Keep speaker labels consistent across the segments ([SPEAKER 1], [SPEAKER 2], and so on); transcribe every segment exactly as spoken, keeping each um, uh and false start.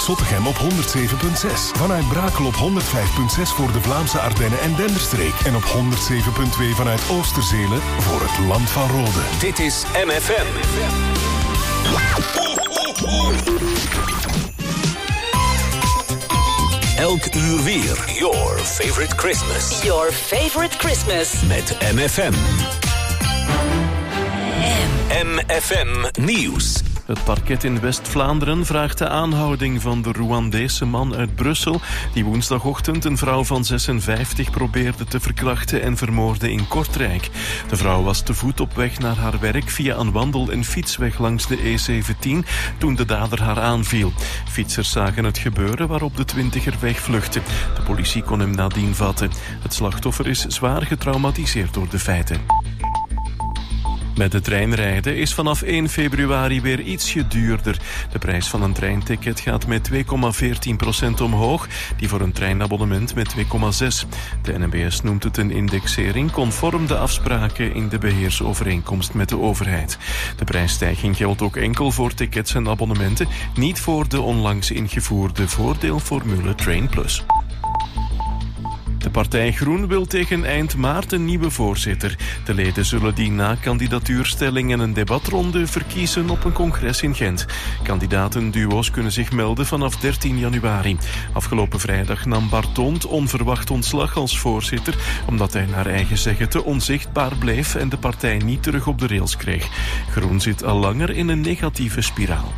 [SPEAKER 1] Zottegem op honderd zeven komma zes. Vanuit Brakel op honderd vijf komma zes voor de Vlaamse Ardennen en Denderstreek. En op honderd zeven komma twee vanuit Oosterzelen voor het Land van Rode.
[SPEAKER 2] Dit is M F M. Elk uur weer. Your favorite Christmas.
[SPEAKER 3] Your favorite Christmas.
[SPEAKER 2] Met M F M. M F M Nieuws.
[SPEAKER 4] Het parket in West-Vlaanderen vraagt de aanhouding van de Rwandese man uit Brussel die woensdagochtend een vrouw van zesenvijftig probeerde te verkrachten en vermoorden in Kortrijk. De vrouw was te voet op weg naar haar werk via een wandel- en fietsweg langs de E zeventien toen de dader haar aanviel. Fietsers zagen het gebeuren waarop de twintiger wegvluchtte. De politie kon hem nadien vatten. Het slachtoffer is zwaar getraumatiseerd door de feiten. Met de treinrijden is vanaf één februari weer ietsje duurder. De prijs van een treinticket gaat met twee komma veertien procent omhoog, die voor een treinabonnement met twee komma zes. De N M B S noemt het een indexering conform de afspraken in de beheersovereenkomst met de overheid. De prijsstijging geldt ook enkel voor tickets en abonnementen, niet voor de onlangs ingevoerde voordeelformule Train Plus. De partij Groen wil tegen eind maart een nieuwe voorzitter. De leden zullen die na kandidatuurstelling en een debatronde verkiezen op een congres in Gent. Kandidatenduo's kunnen zich melden vanaf dertien januari. Afgelopen vrijdag nam Bart Thont onverwacht ontslag als voorzitter, omdat hij naar eigen zeggen te onzichtbaar bleef en de partij niet terug op de rails kreeg. Groen zit al langer in een negatieve spiraal.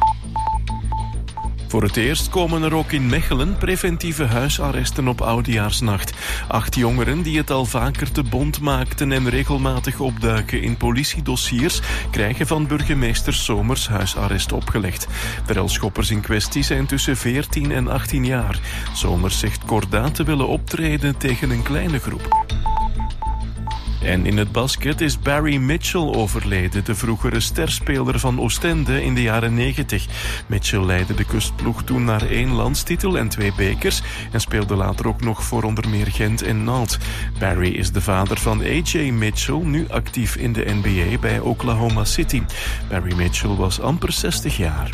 [SPEAKER 4] Voor het eerst komen er ook in Mechelen preventieve huisarresten op Oudejaarsnacht. Acht jongeren die het al vaker te bont maakten en regelmatig opduiken in politiedossiers krijgen van burgemeester Somers huisarrest opgelegd. De relschoppers in kwestie zijn tussen veertien en achttien jaar. Somers zegt kordaat te willen optreden tegen een kleine groep. En in het basket is Barry Mitchell overleden, de vroegere sterspeler van Oostende in de jaren negentig. Mitchell leidde de kustploeg toen naar één landstitel en twee bekers en speelde later ook nog voor onder meer Gent en Nantes. Barry is de vader van A J Mitchell, nu actief in de N B A bij Oklahoma City. Barry Mitchell was amper zestig jaar.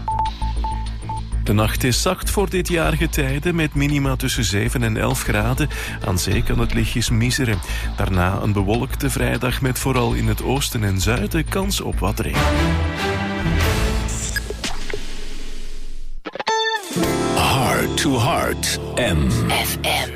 [SPEAKER 4] De nacht is zacht voor dit jaargetijde met minima tussen zeven en elf graden. Aan zee kan het lichtjes miseren. Daarna een bewolkte vrijdag met vooral in het oosten en zuiden kans op wat regen.
[SPEAKER 2] Heart to Heart M F M.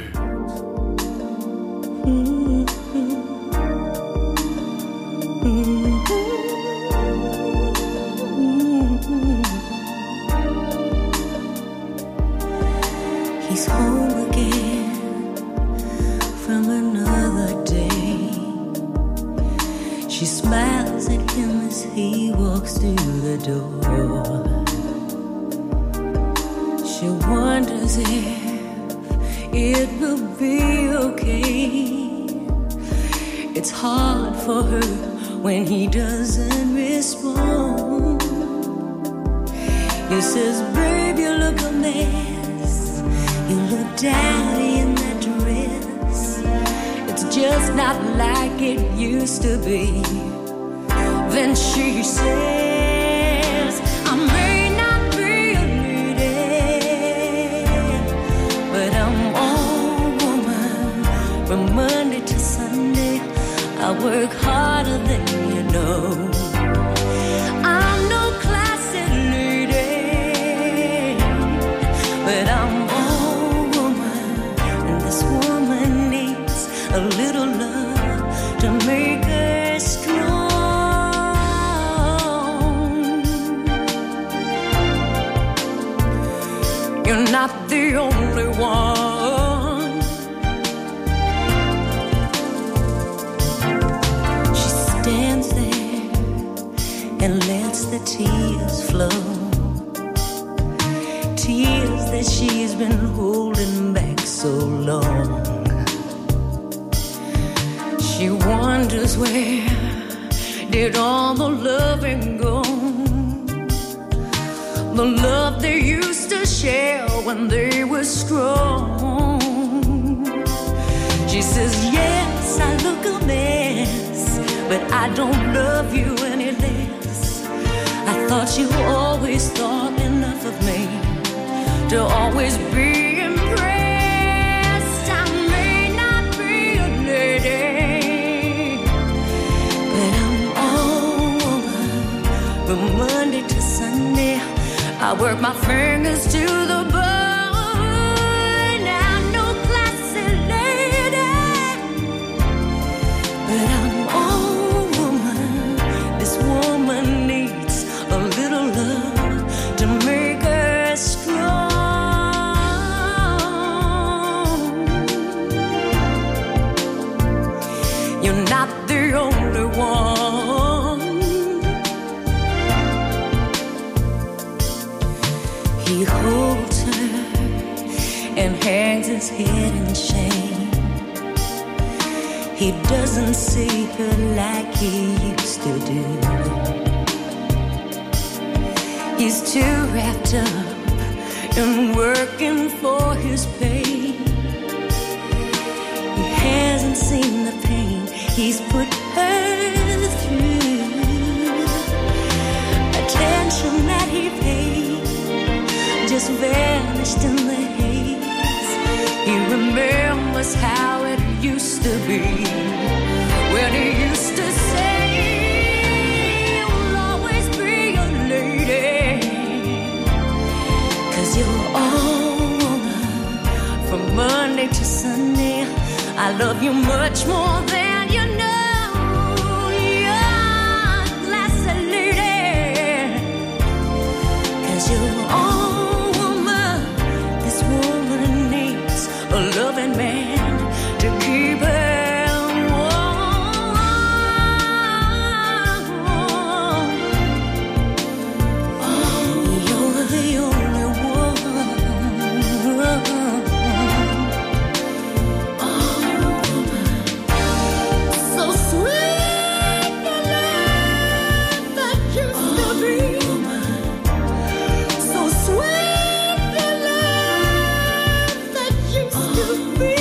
[SPEAKER 5] He's home again from another day. She smiles at him as he walks through the door. She wonders if it will be okay. It's hard for her when he doesn't respond. He says, babe, you look a mess. You look dowdy in that dress. It's just not like it used to be. Then she says, I may not be a lady, but I'm all woman. From Monday to Sunday, I work harder than you know. I'm no classy lady, but I'm a little love to make her strong. You're not the only one. She stands there and lets the tears flow. Tears that she's been holding back so long. She wonders where did all the loving go? The love they used to share when they were strong. She says, yes, I look a mess, but I don't love you any less. I thought you always thought enough of me to always be impressed. I may not be a lady, but I'm all woman from Monday to Sunday. I work my fingers to the bone. I'm no classy lady, but I'm all woman. This woman needs a little love to make her strong. You're not the only one. He holds her and hangs his head in shame. He doesn't see her like he used to do. He's too wrapped up in working for his pay. He hasn't seen the pain he's put her through. Attention that he paid just vanished in the haze. He remembers how it used to be, when he used to say, "You'll always be a lady, 'cause you're all woman from Monday to Sunday. I love you much more than you know. You're a classy lady, 'cause you're all woman. This woman needs a loving man to keep her warm. Oh, you're the only one. So sweet the love that used to be. So sweet the love that used to be.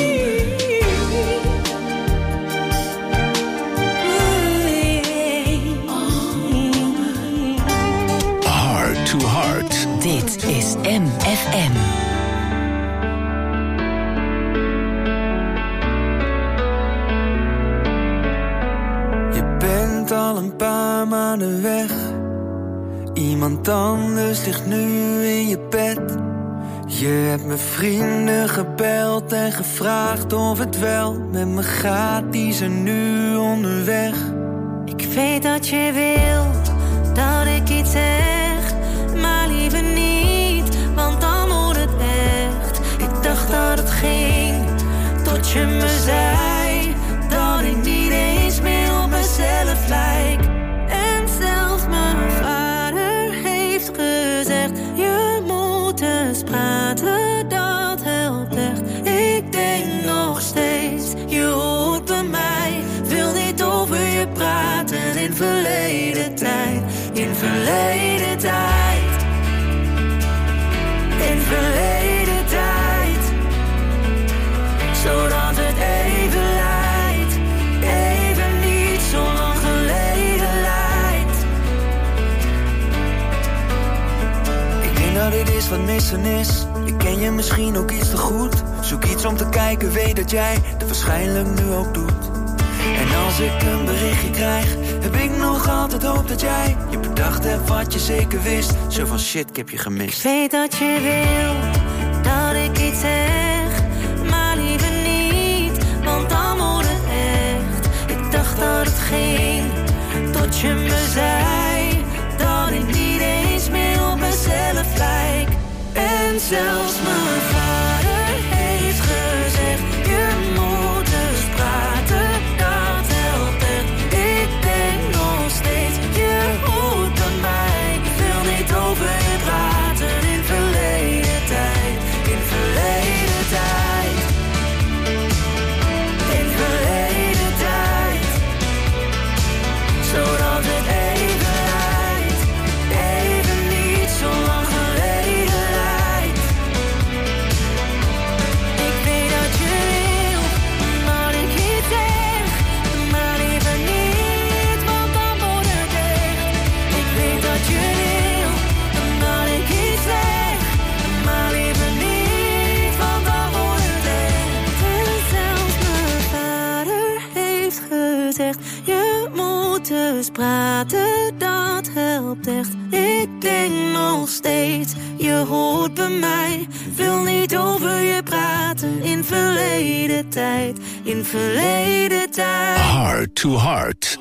[SPEAKER 2] Heart to Heart.
[SPEAKER 3] Dit is M F M.
[SPEAKER 6] Je bent al een paar maanden weg. Iemand anders ligt nu in je bed. Je hebt mijn vrienden gebeld en gevraagd of het wel met me gaat. Die zijn nu onderweg.
[SPEAKER 5] Ik weet dat je wil dat ik iets zeg, maar liever niet, want dan moet het echt. Ik dacht dat het ging, tot je me zei dat ik niet eens meer op mezelf lijk. En zelfs mijn vader heeft gezegd, je moet eens praten, dat helpt echt. Ik denk nog steeds, je hoort bij mij, wil niet over je praten. In verleden tijd, in verleden tijd, in verleden tijd, zodat het even lijkt, even niet zo lang geleden lijkt.
[SPEAKER 6] Ik denk dat dit is wat missen is. Ik ken je misschien ook iets te goed. Zoek iets om te kijken, weet dat jij dat waarschijnlijk nu ook doet. En als ik een berichtje krijg, heb ik nog altijd hoop dat jij je bedacht hebt wat je zeker wist. Zo van shit, ik heb je gemist.
[SPEAKER 5] Ik weet dat je wil dat ik iets zeg, maar liever niet, want dan moet het echt. Ik dacht dat het ging, tot je me zei dat ik niet eens meer op mezelf lijk. En zelfs mijn vader heeft gezegd, je moet eens praten. Over je praten in verleden tijd, in verleden tijd, in verleden tijd, zodat het even lijkt, even niet zo lang geleden lijkt.
[SPEAKER 7] praten, dat helpt echt. Ik denk nog steeds, je hoort bij mij. Wil niet over je praten, in verleden tijd. In verleden tijd.
[SPEAKER 2] Heart to Heart.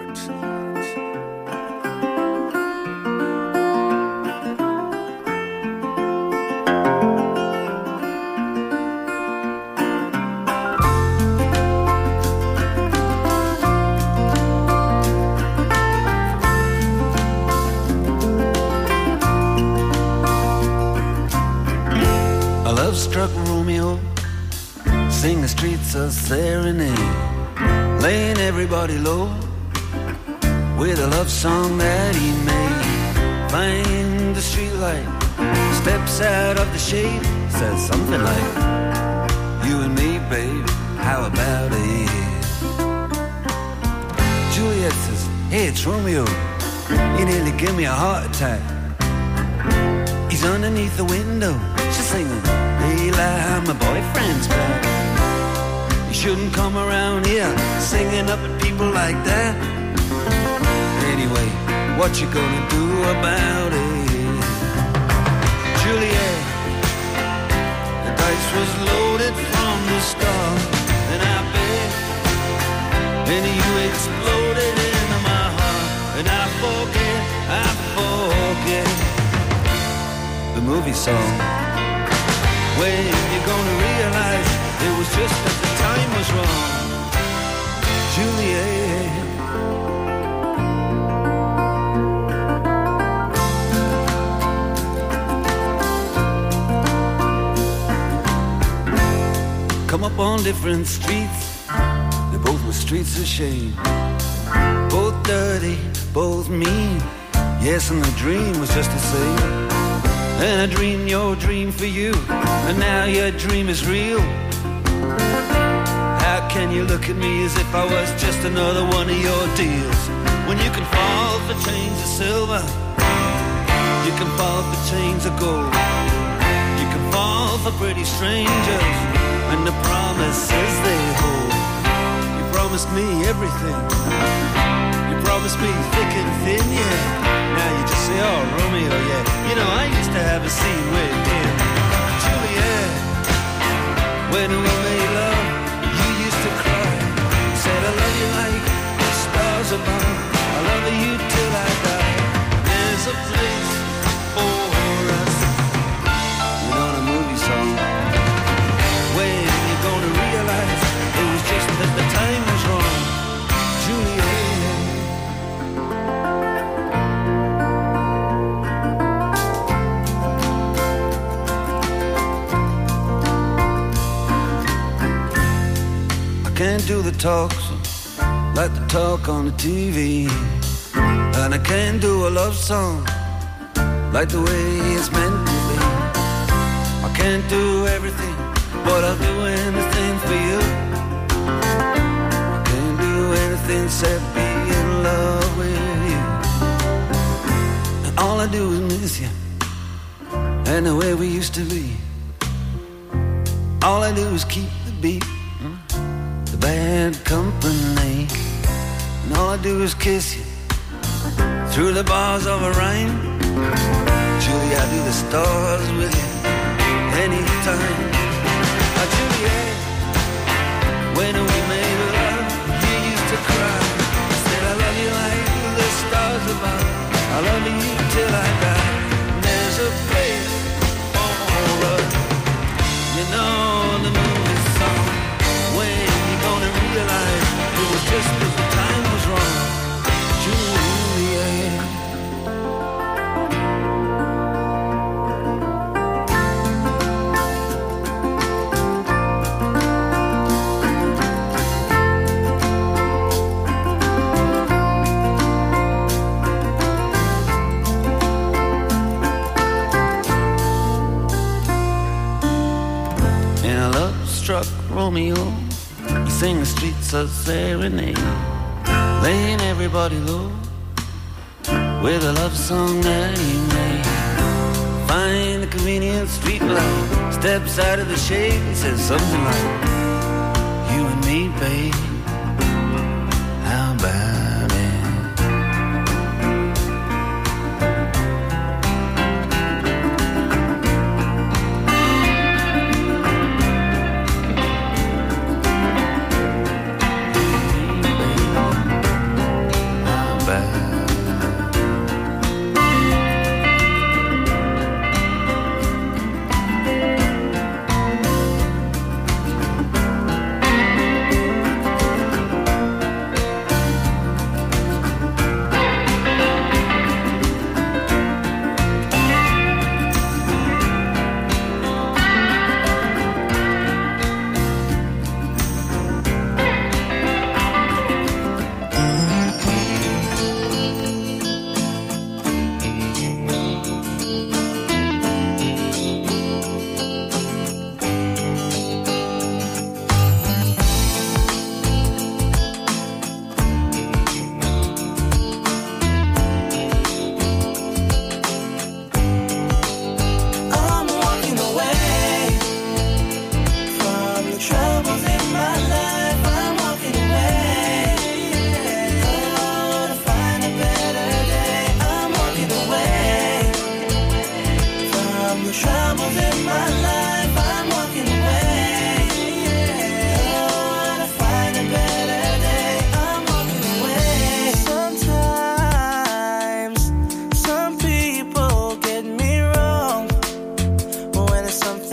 [SPEAKER 8] Struck Romeo, sing the streets a serenade, laying everybody low with a love song that he made. Find the streetlight, steps out of the shade, says something like, you and me, babe, how about it? Juliet says, hey, it's Romeo, you nearly give me a heart attack. He's underneath the window, she's singing, Daylight, my boyfriend's back. You shouldn't come around here singing up at people like that. Anyway, what you gonna do about it? Juliet, the dice was loaded from the start, and I bet, and you exploded into my heart, and I forget, I forget the movie song. When you're gonna realize it was just that the time was wrong, Juliet. Come up on different streets, they both were streets of shame. Both dirty, both mean, yes, and the dream was just the same. And I dreamed your dream for you, and now your dream is real. How can you look at me as if I was just another one of your deals? When you can fall for chains of silver, you can fall for chains of gold, you can fall for pretty strangers, and the promises they hold. You promised me everything, you promised me thick and thin, yeah. Now you just say, oh, Romeo, yeah. You know, I used to have a scene with him. Juliet, when we made love, you used to cry. You said, I love you like the stars above. I love you till I die. There's a place for us. You know the movie song. When you're gonna realize it was just that the time was wrong, Juliet. Can't do the talks like the talk on the T V, and I can't do a love song like the way it's meant to be. I can't do everything, but I'll do anything for you. I can't do anything except be in love with you. And all I do is miss you, and the way we used to be. All I do is keep the beat, bad company, and all I do is kiss you through the bars of a rhyme. Julie, I do the stars with you anytime. Oh, Juliet, when we made love, you used to cry. I said I love you like the stars above. I love you till I die. There's a place for us, you know the movie song. When gonna realize it was just that the time was wrong, Juliet. And I love struck Romeo, sing the streets a serenade, laying everybody low with a love song that he made. Find a convenient street light, steps out of the shade, and says something like, you and me, babe, how about it?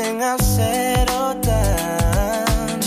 [SPEAKER 9] everything I've said or done.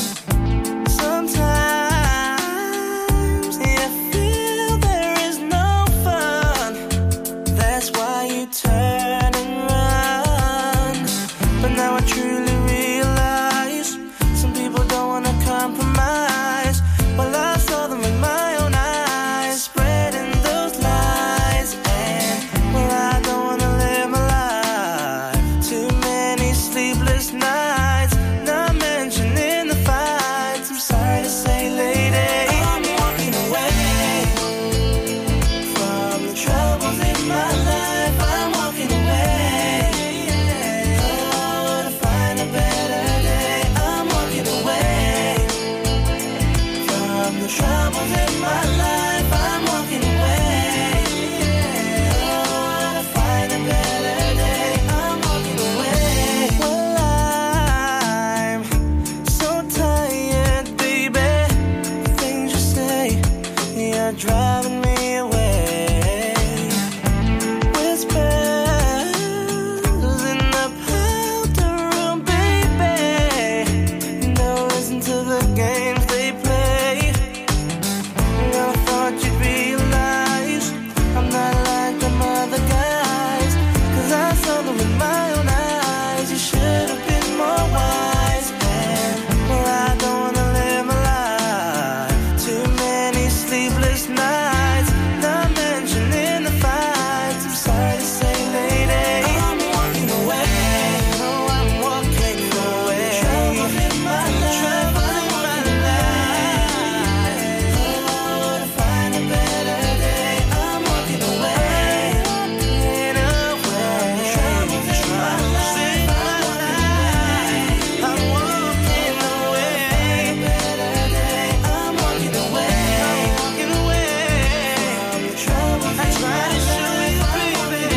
[SPEAKER 9] Sometimes you feel there is no fun. That's why you turn and run. But now I truly realize some people don't wanna compromise. Well, I saw them in my own eyes, spreading those lies. And well, I don't wanna live my life. Too many sleepless nights, not mentioning the fights. I'm sorry to say, lady, I'm walking away from the troubles in my life. I'm walking away, oh, to find a better day. I'm walking away from the troubles in my life. I'm walking away, oh, to find a better day. I'm walking away. Well, I'm so tired, baby. The things you say, you're driving me away. Whispers in the powder room, baby. Don't listen to the games they play. Well, I thought you'd realize I'm not like them other guys. 'Cause I saw them in my own eyes. You should have been more wise. And well, I don't wanna live my life. Too many sleepless nights, not mentioning the fights. I'm sorry to say, lady, I'm walking away. Oh, I'm walking away. Trouble in my life. Trouble in my life. Oh, to find a better day. I'm walking away. Walking away. Trouble in my life. I'm walking away. Better day. I'm walking away. I'm walking away from the trouble. I try to show you, baby.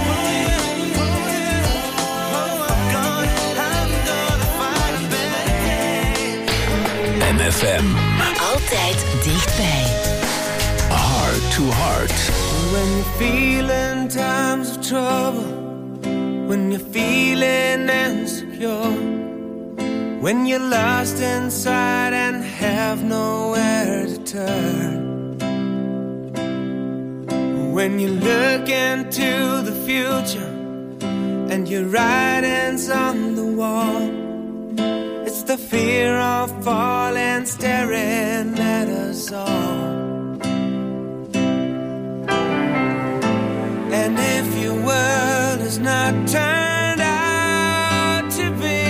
[SPEAKER 9] Oh, I'm gonna, I'm gonna find a better day.
[SPEAKER 2] M F M.
[SPEAKER 3] Altijd dichtbij.
[SPEAKER 2] Heart to Heart.
[SPEAKER 9] When you're feeling times of trouble, when you're feeling insecure, when you're lost inside and have nowhere to turn, when you look into the future and your writing's on the wall, it's the fear of falling staring at us all. And if your world is not turned out to be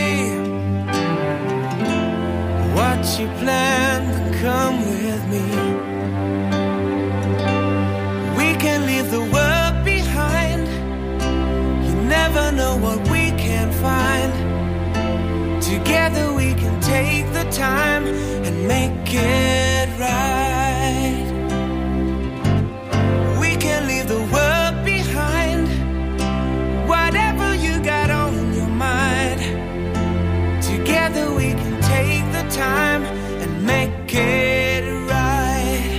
[SPEAKER 9] what you planned, then come with me. We can leave the world behind. You never know what we can find. Together we can take the time and make it right. We can leave the world behind. Whatever you got on your mind, together we can take the time and make it right.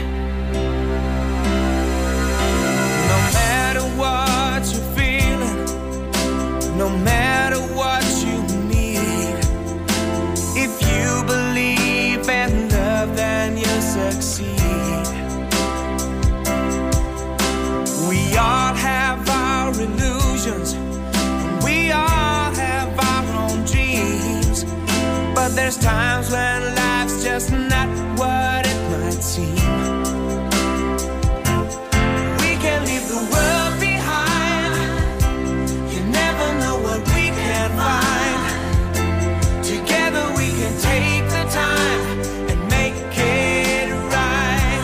[SPEAKER 9] No matter what you're feeling, no matter what you need, if you believe in love, then you'll succeed. We all have our illusions, we all have our own dreams, but there's times when life's just not what it might seem. We can leave the world behind. You never know what we can find. Together we can take the time and make it right.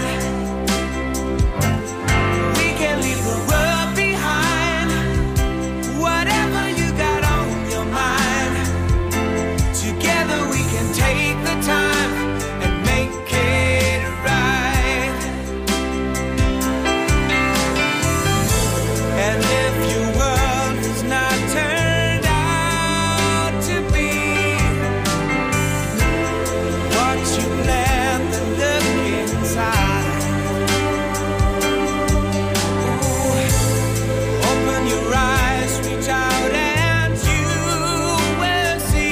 [SPEAKER 9] We can leave the world behind. Whatever you got on your mind, together we can take the time and make it right. And if your world is not turned out to be what you planned, then look inside. Ooh, open your eyes, reach out, and you will see.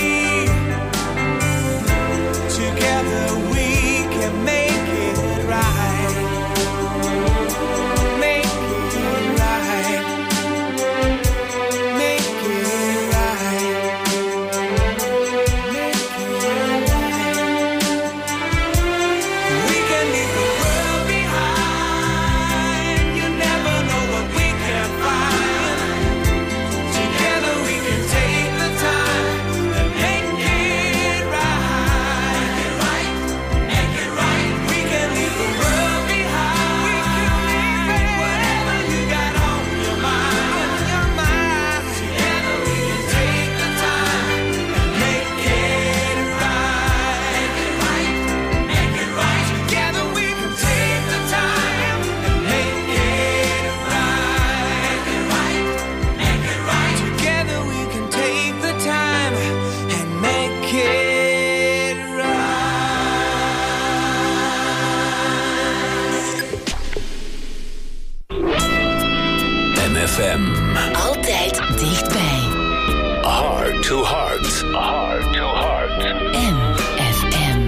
[SPEAKER 2] Heart to Heart.
[SPEAKER 3] M F M.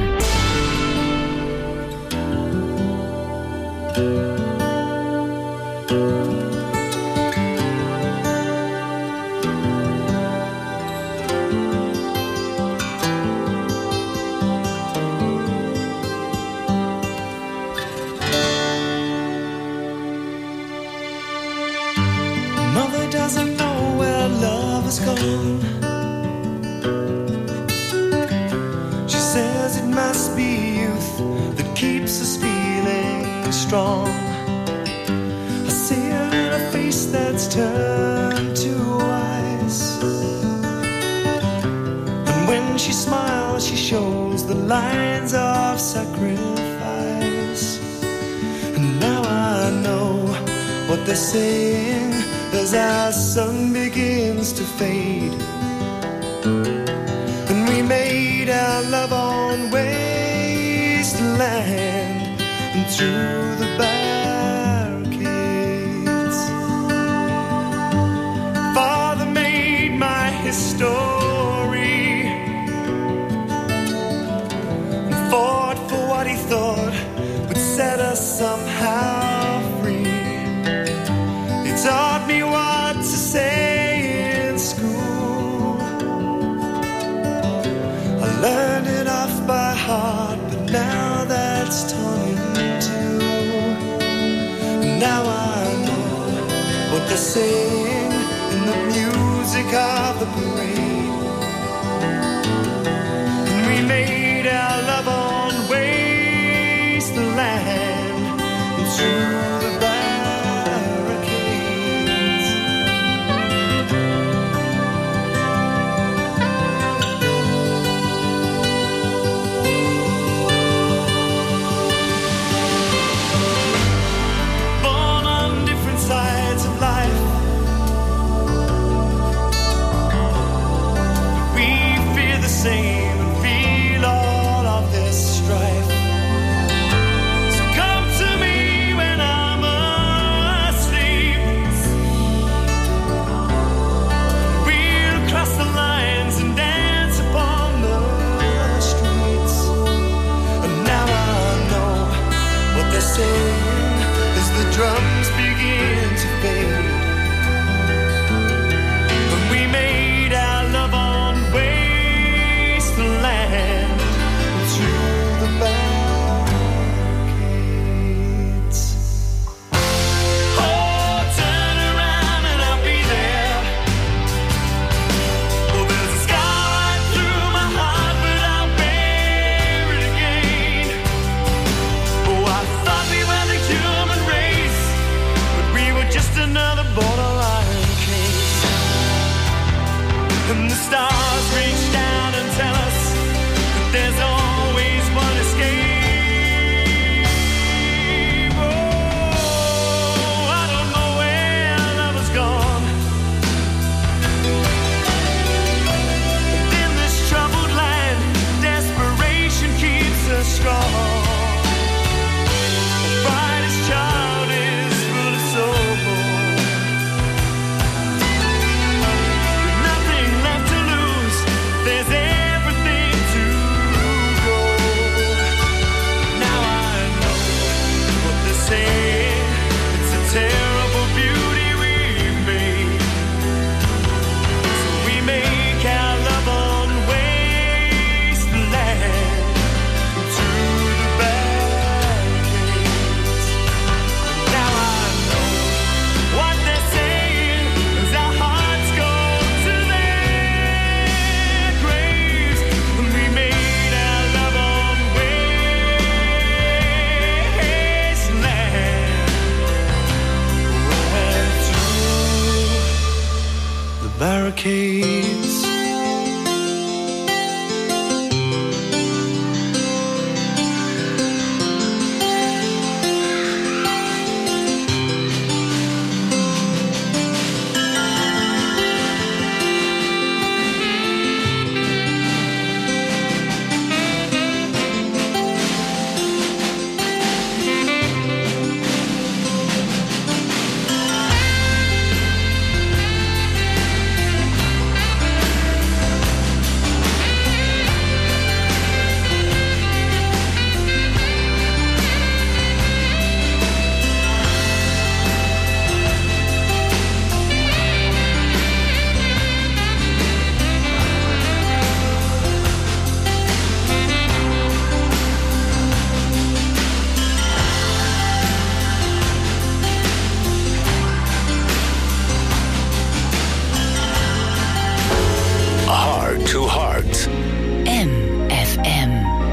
[SPEAKER 9] Mother doesn't know where love has gone. She says it must be youth that keeps us feeling strong. I see it in a face that's turned to ice. And when she smiles, she shows the lines of sacrifice. And now I know what they're saying as our sun begins to fade. And we made our love on wasteland and through the barricades. Father made my history and fought for what he thought would set us somehow free. He taught me what to say in school. I learned it off by heart, but now that's torn in two. Now I know what they're saying in the music of the parade. And we made our love on wasteland and through the barricades. Born on different sides of life, we fear the same and feel all of this strife. So come to me when I'm asleep. We'll cross the lines and dance upon the streets. And now I know what they're saying as the drums begin to fade. And we made our love on wasteland and through the barricades. Oh, turn around and I'll be there. Oh, there's a scar right through my heart, but I'll bear it again. Oh, I thought we were the human race, but we were just another borderline case. And the stars reach down and tell us that there's always one escape. Oh, I don't know where love has gone. And in this troubled land, desperation keeps us strong. The brightest child is full of soul. Nothing left to lose. There's everything to go. Now I know what they're saying. It's a terrible beauty we've made. So we make our love on wasteland through the barricades. Now I know what they're saying as our hearts go to their graves. And we made our love on wasteland and through the barricades.
[SPEAKER 2] Heart.
[SPEAKER 3] M F M.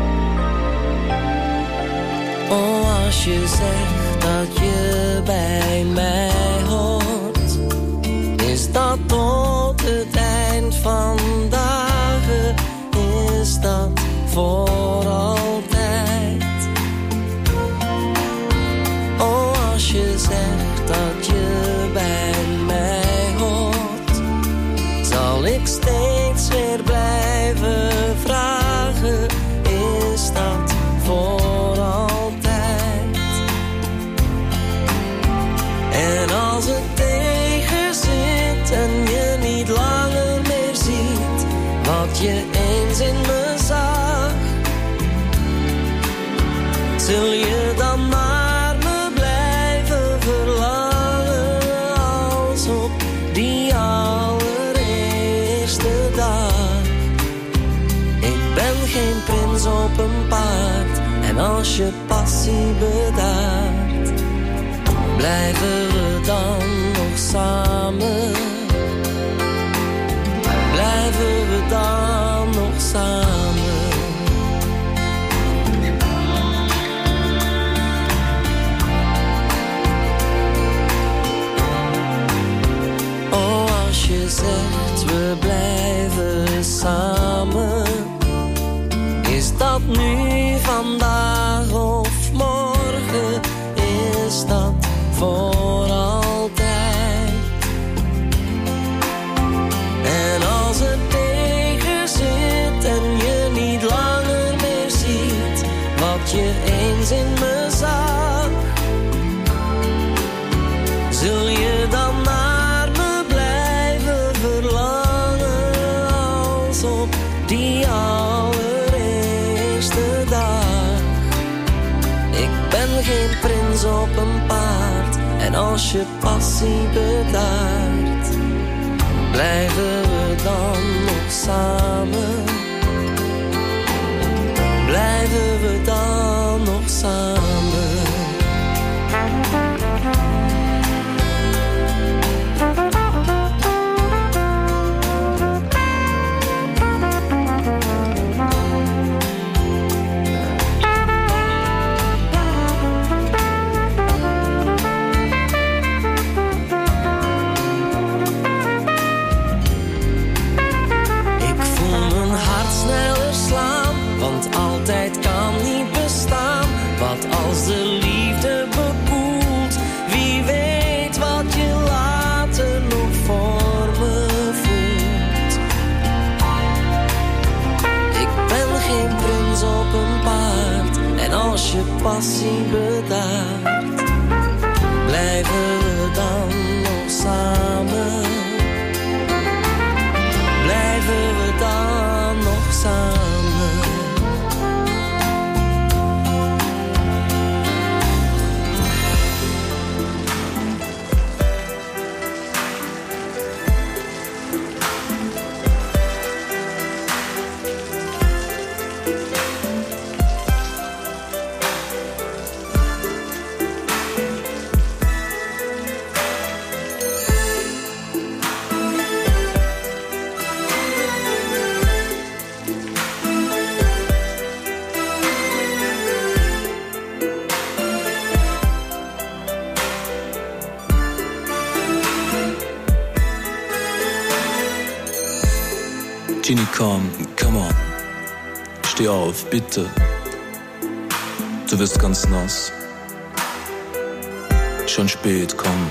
[SPEAKER 10] Oh, als je zegt dat je bij mij hoort, is dat tot het eind van dagen, is dat voor altijd. Oh, als je zegt dat je bij mij hoort, zal ik steeds weer blijven vragen, is dat voor altijd? En als het tegen zit en je niet langer meer ziet wat je eens in me zag, zul je dan naar me blijven verlangen als op die allereerste dag. Ik ben geen prins op een paard en als je passie bedaart, blijven we dan nog samen? Blijven we dan nog samen? Oh, als je zegt we blijven samen, is dat nu, vandaag of morgen, is dat voor altijd? En als het tegen zit en je niet langer meer ziet wat je eens in me zag, zul je dan naar me blijven verlangen als op die allereerste dag? Ik ben geen prins op een paard en als je passie bedaart, blijven we dan nog samen? Blijven we dan nog samen? Altijd kan niet bestaan. Wat als de liefde bekoelt? Wie weet wat je later nog voor me voelt. Ik ben geen prins op een paard en als je passie bedaart, blijven we dan nog samen? Blijven we dan nog samen?
[SPEAKER 11] Genie, komm, come on. Steh auf, bitte. Du wirst ganz nass. Schon spät, komm.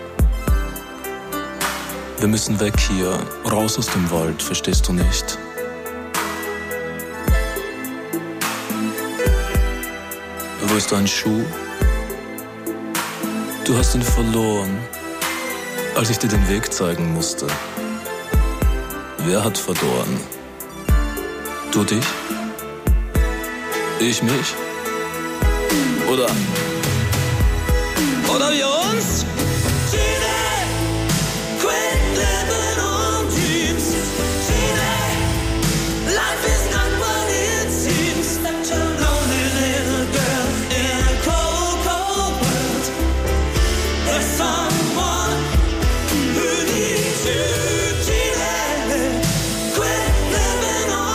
[SPEAKER 11] Wir müssen weg hier, raus aus dem Wald, verstehst du nicht? Wo ist dein Schuh? Du hast ihn verloren, als ich dir den Weg zeigen musste. Wer hat verloren? Du dich? Ich mich? Oder? Oder wir uns?
[SPEAKER 12] Someone who needs you, Gina. Quit living on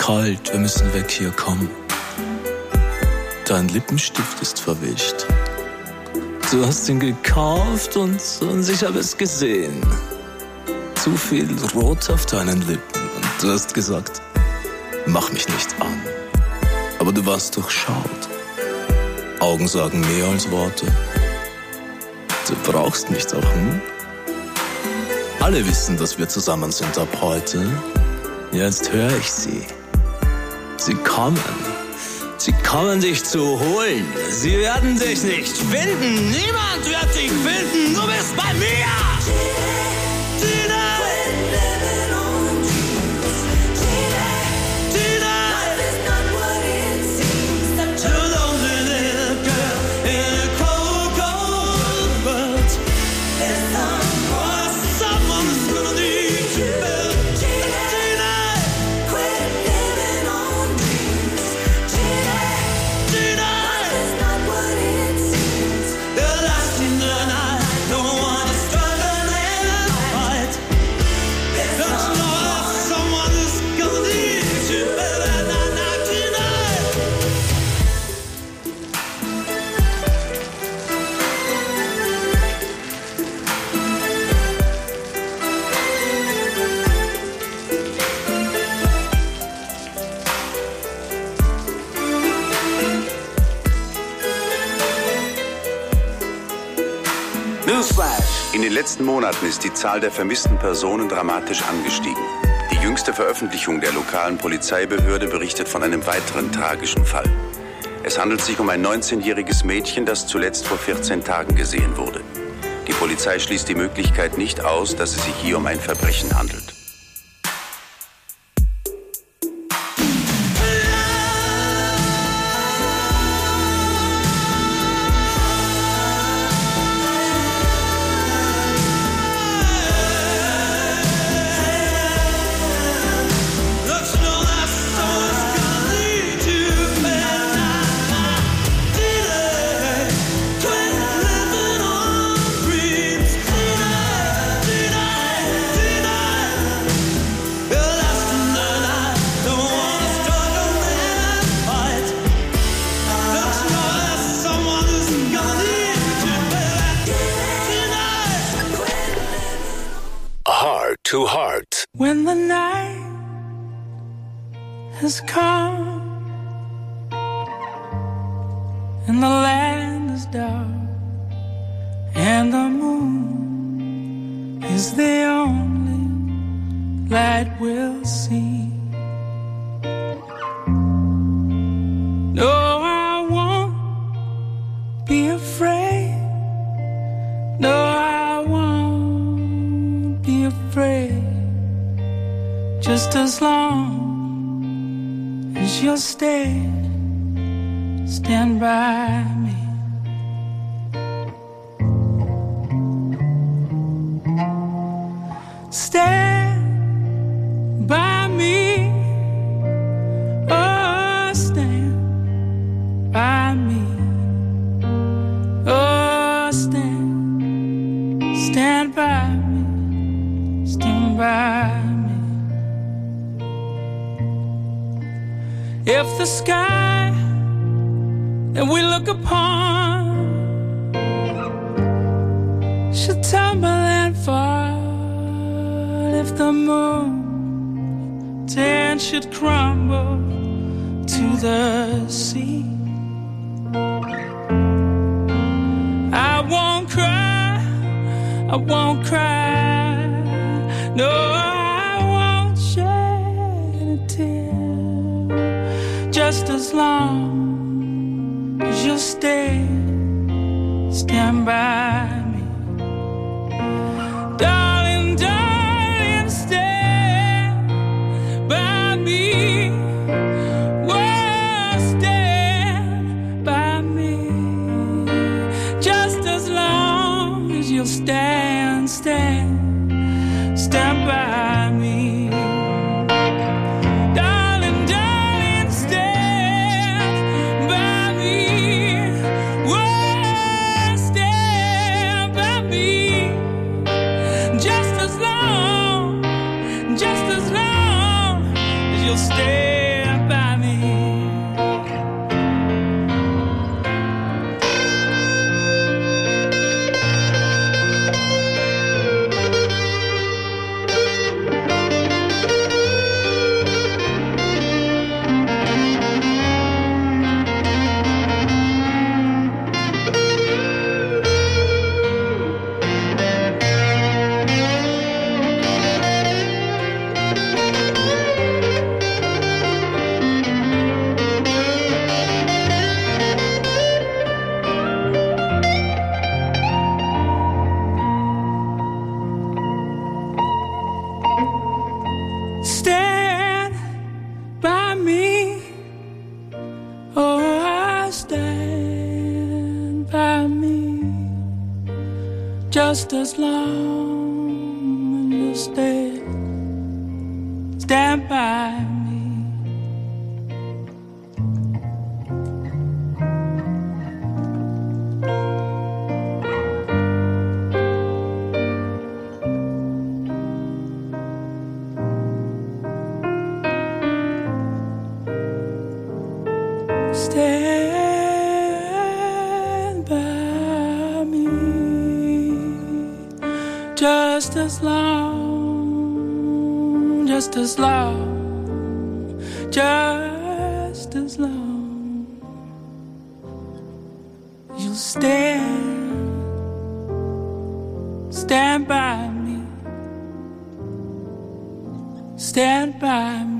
[SPEAKER 11] kalt, wir müssen weg hier, komm. Dein Lippenstift ist verwischt. Du hast ihn gekauft und, und ich habe es gesehen. Zu viel Rot auf deinen Lippen und du hast gesagt, mach mich nicht an. Aber du warst durchschaut. Augen sagen mehr als Worte. Du brauchst mich doch, hm? Alle wissen, dass wir zusammen sind ab heute. Jetzt höre ich sie. Sie kommen. Sie kommen dich zu holen. Sie werden dich nicht finden. Niemand wird dich finden. Du bist bei mir.
[SPEAKER 12] In den letzten Monaten ist die Zahl der vermissten Personen dramatisch angestiegen. Die jüngste Veröffentlichung der lokalen Polizeibehörde berichtet von einem weiteren tragischen Fall. Es handelt sich um ein neunzehnjähriges Mädchen, das zuletzt vor vierzehn Tagen gesehen wurde. Die Polizei schließt die Möglichkeit nicht aus, dass es sich hier um ein Verbrechen handelt.
[SPEAKER 2] To Heart.
[SPEAKER 13] When the night has come and the land is dark and the moon is the only light we'll see. No, I won't be afraid. No, I won't be afraid. Just as long as you'll stay, stand by me. Stand by me. Oh, stand by me. Oh, stand, stand by me. Stand by me. If the sky that we look upon should tumble and fall, if the moon then should crumble to the sea, I won't cry, I won't cry, no, I won't shed a tear, just as long as you'll stay, stand by me. Darling, darling, stand by me. Well, stand by me. Just as long as you'll stand, stand, stand by me. stand by me just as long as you stay. Stand by me. Stand by me just as long, just as long, just as long. You'll stand, stand by me, stand by me.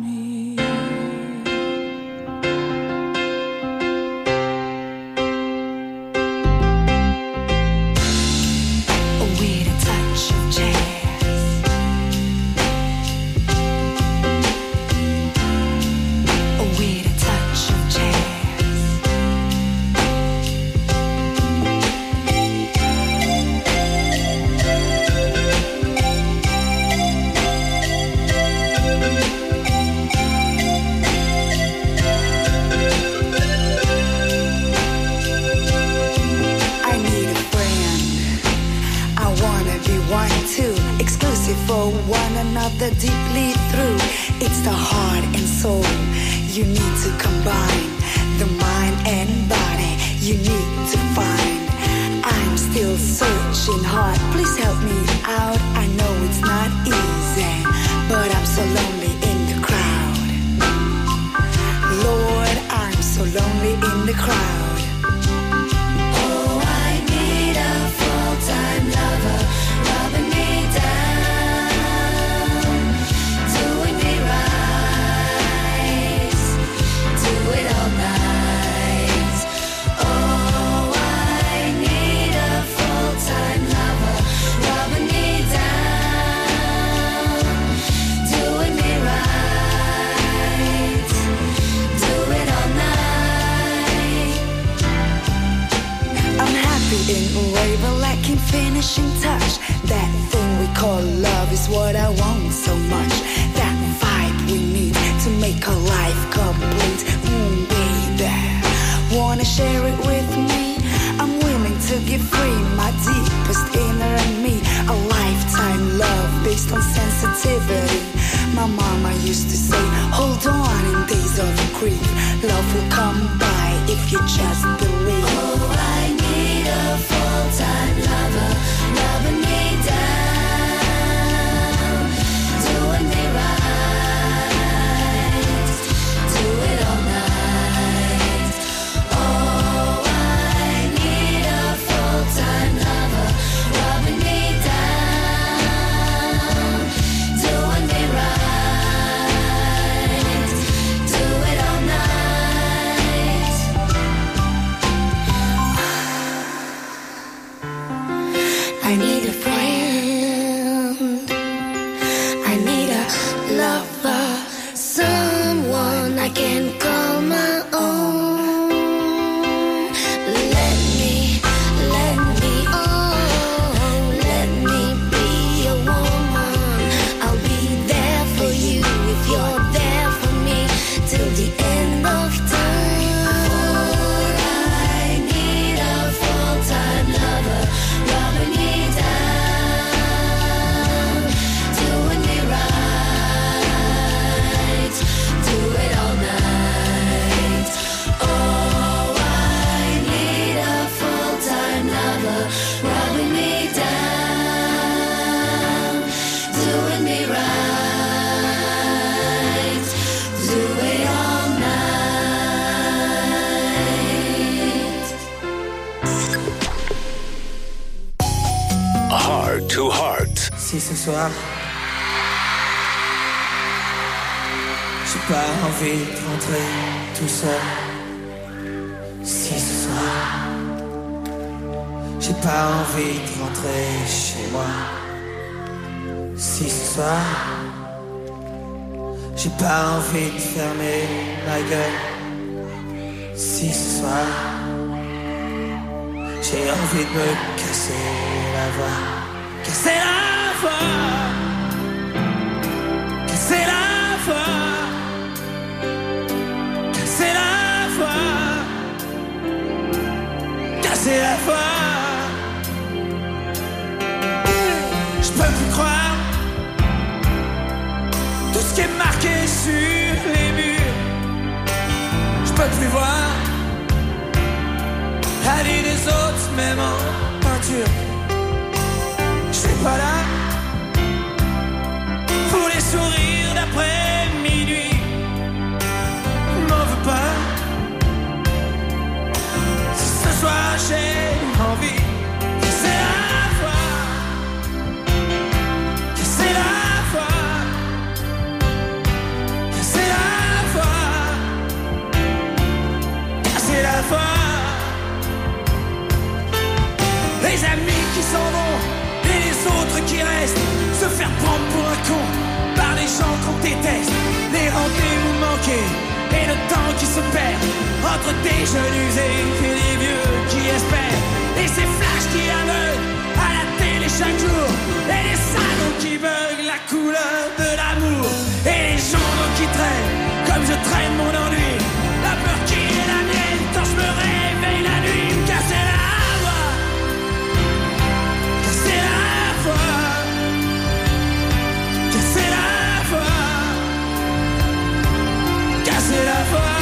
[SPEAKER 14] Deeply through, it's the heart and soul. You need to combine the mind and body. You need to find. I'm still searching hard. Please help me out. I know it's not easy, but I'm so lonely in the crowd. Lord, I'm so lonely in the crowd.
[SPEAKER 5] Oh, I need a full-time lover, rubbing me down.
[SPEAKER 14] In a way, but lacking finishing touch. That thing we call love is what I want so much. That vibe we need to make our life complete. Mm, baby, wanna share it with me? I'm willing to give free my deepest inner and me. A lifetime love based on sensitivity. My mama used to say, hold on in days of grief. Love will come by if you just believe.
[SPEAKER 5] Oh, I need a full-time lover, loving me down, doing me right, do it all night. Oh, I need a full-time lover, rubbing me down, doing me right, do it all night.
[SPEAKER 14] I need a friend. I need a lover, someone I can call my own. Let me, let me, oh, let me be a woman. I'll be there for you if you're there for me till the end of time.
[SPEAKER 5] For I need a full-time lover, rubbing me down, doing me right, do it all night. Oh, I need a full-time lover, rubbing me down, doing me right, do it all night.
[SPEAKER 2] Heart to Heart.
[SPEAKER 6] Si ce soir, j'ai pas envie de rentrer tout seul. Si ce soir, j'ai pas envie de rentrer chez moi. Si ce soir, j'ai pas envie de fermer ma gueule.
[SPEAKER 9] Si ce soir j'ai envie de me casser la voix, casser la voix, casser la voix, casser la voix, casser la voix. Je peux plus croire tout ce qui est marqué sur les murs. Je peux plus voir la vie des autres, même en peinture. Je suis pas là pour les sourires d'après minuit. M'en veux pas si ce soir j'ai envie. C'est la voix, c'est la voix, c'est la voix, c'est la voix. Les amis qui s'en vont et les autres qui restent, se faire prendre pour un con par les gens qu'on déteste. Les rendez-vous manqués et le temps qui se perd entre des jeunes usés et des vieux qui espèrent. Et ces flashs qui aveuglent à la télé chaque jour. Et les salons qui veulent la couleur de l'amour. Et les journaux qui traînent comme je traîne mon ennui. La peur qui est la mienne quand je me réveille la nuit. Me casser la voix, casser la voix, casser la voix, casser la voix.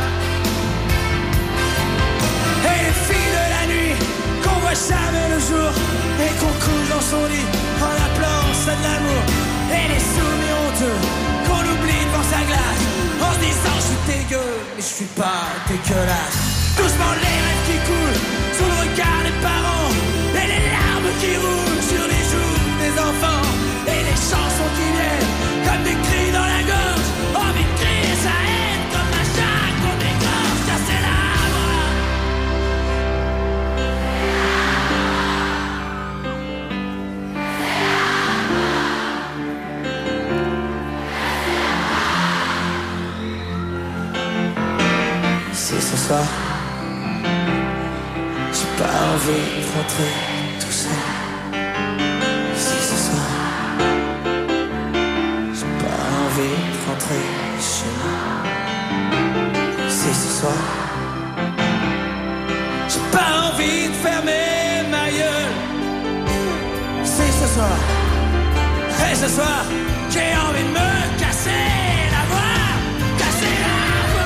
[SPEAKER 9] Et les filles de la nuit qu'on voit jamais le jour et qu'on couche dans son lit en appelant ça de l'amour. Et les soumis honteux qu'on oublie devant sa glace en se disant je suis dégueu mais je suis pas dégueulasse. Doucement les rêves qui coulent sous le regard des parents et les larmes qui roulent sur les joues des enfants. Et les chansons qui viennent comme des cris dans la gorge. Envie de crier sa haine comme un chat qu'on dégorge. Casser la voix, si ce soir j'ai pas envie de rentrer tout seul. Si ce soir j'ai pas envie de rentrer chez moi. Si ce soir j'ai pas envie de fermer ma gueule. Si ce soir, et ce soir j'ai envie de me casser la voix, casser la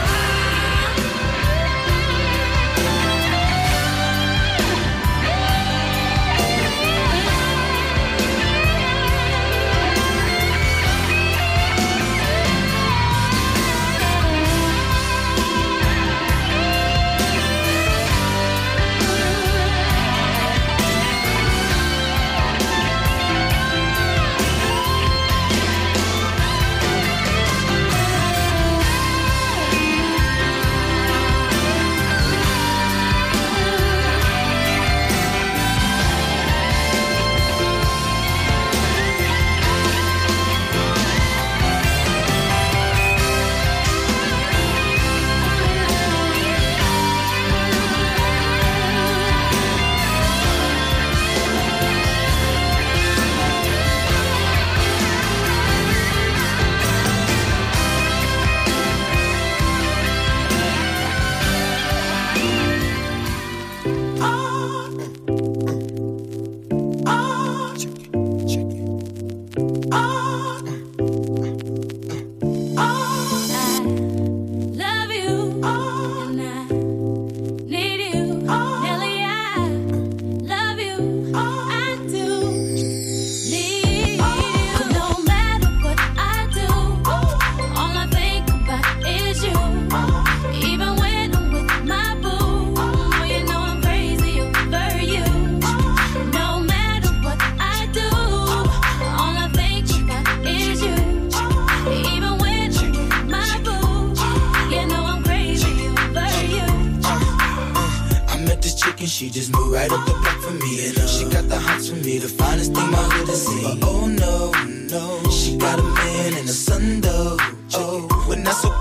[SPEAKER 15] She just moved right up the block for me, and uh, she got the hots for me, the finest thing my hood has seen. Uh, oh no, no, she got a man and a son though. Oh, when that's okay.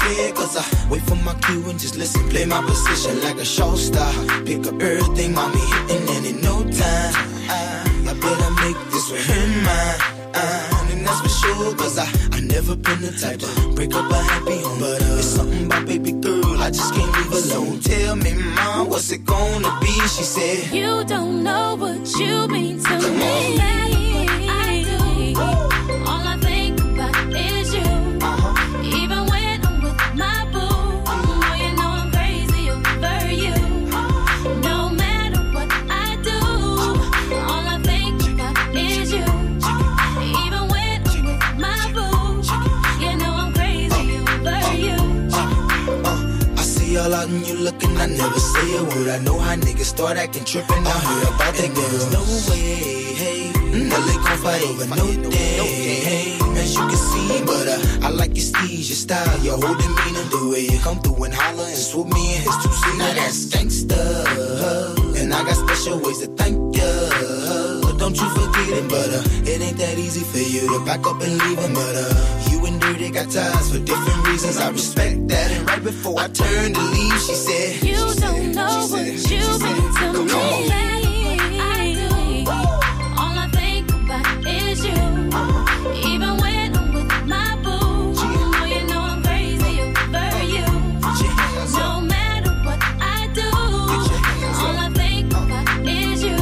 [SPEAKER 15] fear, cause I wait for my cue and just listen. Play my position like a show star. Pick up everything, mommy hitting, and in no time I, I better make this with him mine. Uh, and that's for sure, cause I, I never been the type to break up a happy home. But uh, it's something about baby girl, I just can't leave alone. Tell me, mom, what's it gonna be? She said,
[SPEAKER 5] you don't know what you mean to
[SPEAKER 15] Come
[SPEAKER 5] me.
[SPEAKER 15] on.
[SPEAKER 5] I do. All I think about is you. Uh-huh. Even when I'm with my boo, oh, you know I'm crazy over you. No matter what I do, all I think about is you. Even when I'm with my boo, you know I'm crazy over you.
[SPEAKER 15] Uh, I see all out and you looking, I never say a word. I know how niggas start acting trippin'. I heard about that girl. There's no way, hey. Now they gon' fight over no day, hey. As you can see, but uh, I like your steez, your style, your whole demeanor, the way you come through and holler and swoop me in his two-seater. Now that's gangsta, and I got special ways to thank ya. Don't you forget it, but uh, it ain't that easy for you to back up and leave him. But uh, you and Dirty got ties for different reasons. I respect that. And right before I turned to leave, she said,
[SPEAKER 5] you
[SPEAKER 15] she
[SPEAKER 5] don't
[SPEAKER 15] said,
[SPEAKER 5] know
[SPEAKER 15] she
[SPEAKER 5] what
[SPEAKER 15] said,
[SPEAKER 5] you
[SPEAKER 15] she
[SPEAKER 5] mean
[SPEAKER 15] said,
[SPEAKER 5] to me.
[SPEAKER 15] Come on.
[SPEAKER 5] I do. All I think about is you. Even when I'm with my boo, oh, you know I'm crazy over you. No matter what I do, all I think about is you.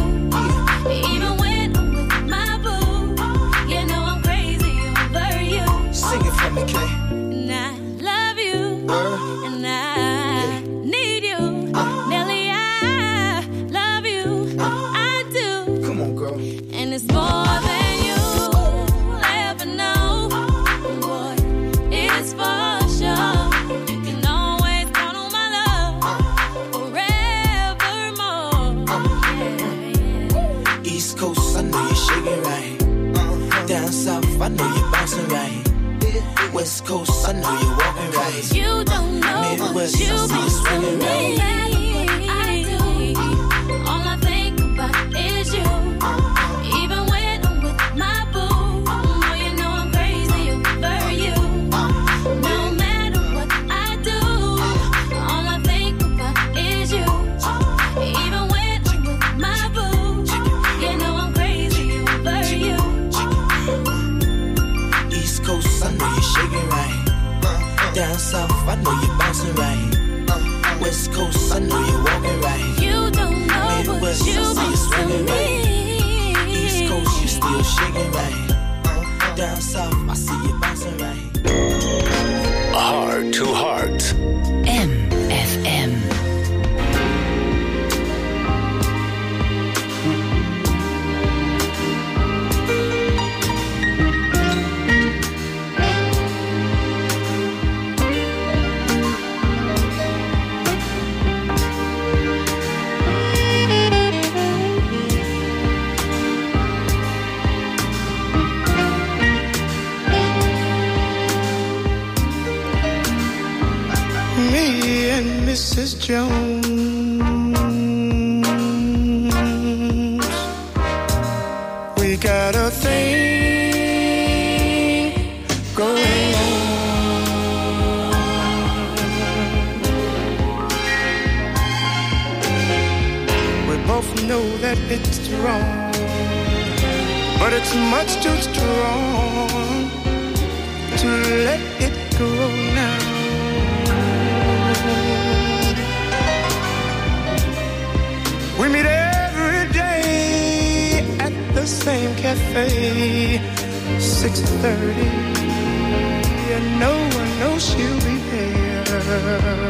[SPEAKER 5] Even when I'm with my boo, you know I'm crazy over you.
[SPEAKER 15] Sing it for me, Kay.
[SPEAKER 5] And I love you, uh, and I need you, uh, Nelly. I love you, uh, I do.
[SPEAKER 15] Come on, girl.
[SPEAKER 5] And it's more than you ever know. Boy, it's for sure. You can always count on my love forevermore. Yeah, yeah.
[SPEAKER 15] East Coast, I know you're shaking right. Down south, I know you're bouncing right. West Coast, I know you're walking right.
[SPEAKER 5] You don't know
[SPEAKER 15] Midwest,
[SPEAKER 5] what you
[SPEAKER 15] I see you
[SPEAKER 5] mean to
[SPEAKER 15] swinging
[SPEAKER 5] me.
[SPEAKER 15] right.
[SPEAKER 5] I do. All I think about is you. Even when I'm with my boo, oh, you know I'm crazy over you. No matter what I do, all I think about is you. Even when I'm with my boo, you know I'm crazy over you.
[SPEAKER 15] East Coast, I know you're shaking right. Down south, I know you're bouncing right. West Coast, I know you're walking right.
[SPEAKER 5] You don't know
[SPEAKER 15] Midwest,
[SPEAKER 5] what you
[SPEAKER 15] I see you
[SPEAKER 5] mean
[SPEAKER 15] swinging
[SPEAKER 5] to
[SPEAKER 15] right.
[SPEAKER 5] me.
[SPEAKER 15] East Coast, you still shaking right. Down south, I see you bouncing right.
[SPEAKER 2] Heart to Heart.
[SPEAKER 3] M F M.
[SPEAKER 16] Me and Missus Jones, we got a thing going on. We both know that it's wrong, but it's much too strong to let it go now. We meet every day at the same cafe, six thirty, and no one knows she'll be there.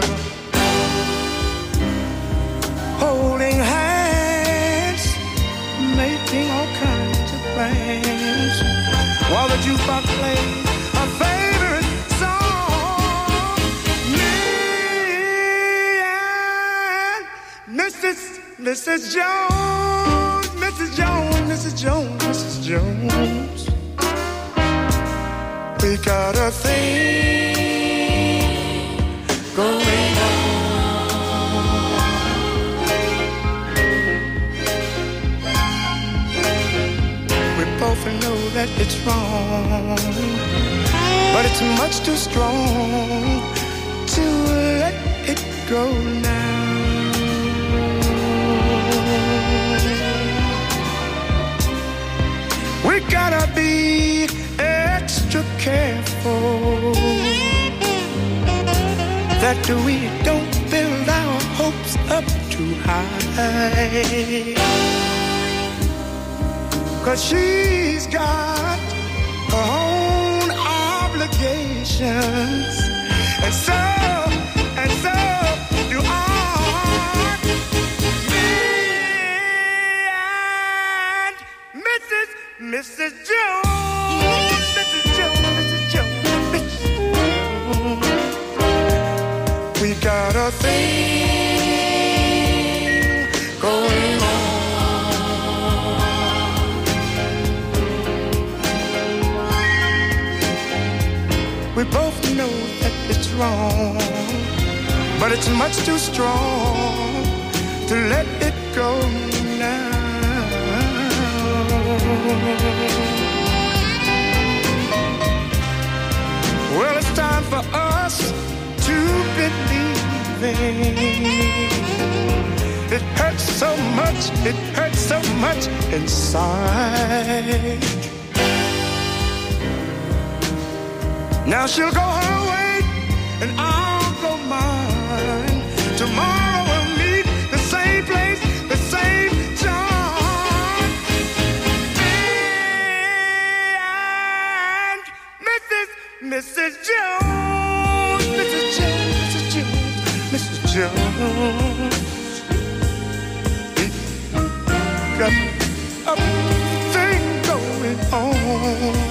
[SPEAKER 16] Holding hands, making all kinds of plans, while the jukebox plays our favorite song. Me and Missus Missus Jones, Missus Jones, Missus Jones, Missus Jones, we got a thing going on. We both know that it's wrong, but it's much too strong go now. We gotta be extra careful that we don't build our hopes up too high, 'cause she's got her own obligations, and so, and so do I. Me and Missus Missus Jones, Missus Jones, Missus Jones, Missus Jones. We got a thing going on. We both know that it's wrong, but it's much too strong to let it go now. Well, it's time for us to believe. It hurts so much, it hurts so much inside. Now she'll go her way and I'll go mine. Tomorrow we'll meet the same place, the same time. Me and Missus Missus Jones, Missus Jones, Missus Jones, Missus Jones. We got a thing going on.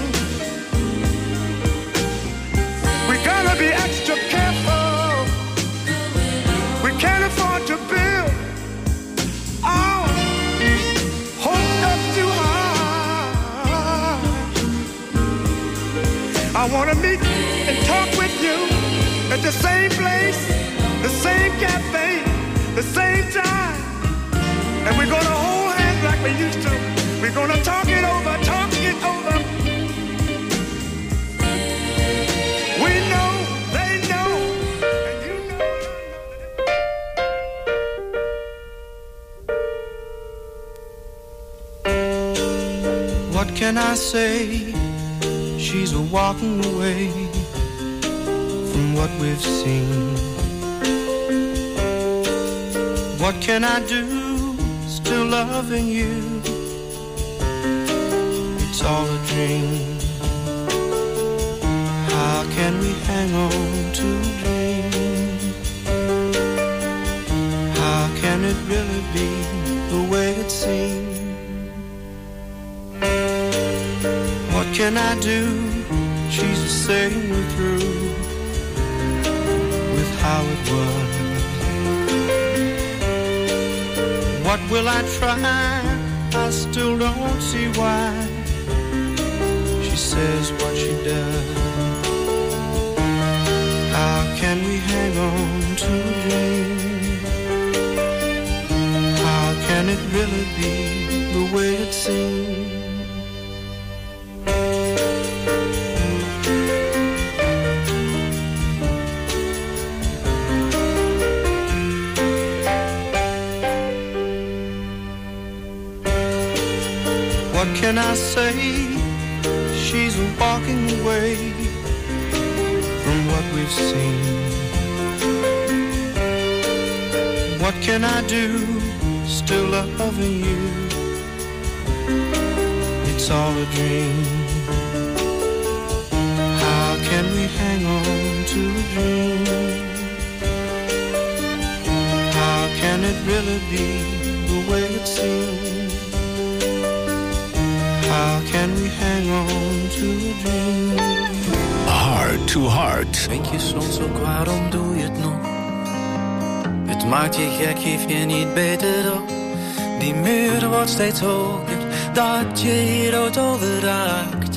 [SPEAKER 16] We gotta be extra careful. We can't afford to build our hopes up too high. I wanna meet and talk with you at the same place, the same cafe, the same time. And we're gonna hold hands like we used to. We're gonna talk it over, talk it over. We know, they know, and you know.
[SPEAKER 17] What can I say? She's walking away from what we've seen. What can I do? Still loving you. It's all a dream. How can we hang on to a dream? How can it really be the way it seems? What can I do? She's saying we're through with how it was. What will I try? I still don't see why she says what she does. How can we hang on to a dream? How can it really be the way it seems? What can I say? She's walking away from what we've seen. What can I do? Still loving you. It's all a dream. How can we hang on to a dream? How can it really be the way it seems? How can we hang on to a dream?
[SPEAKER 2] Heart to Heart.
[SPEAKER 18] Denk je soms ook waarom doe je het nog? Het maakt je gek, geef je niet beter op. Die muur wordt steeds hoger, dat je hier dood over raakt.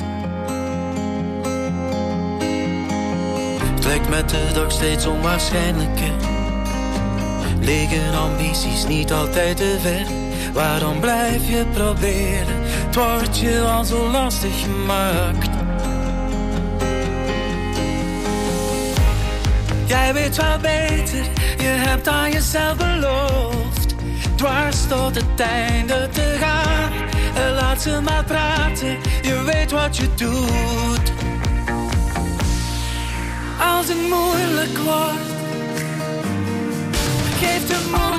[SPEAKER 18] Het lijkt met de dag steeds onwaarschijnlijker. Liggen ambities niet altijd te ver? Waarom blijf je proberen? Het wordt je al zo lastig gemaakt. Jij weet wel beter, je hebt aan jezelf beloofd dwars tot het einde te gaan. En laat ze maar praten, je weet wat je doet. Als het moeilijk wordt, geef de moed.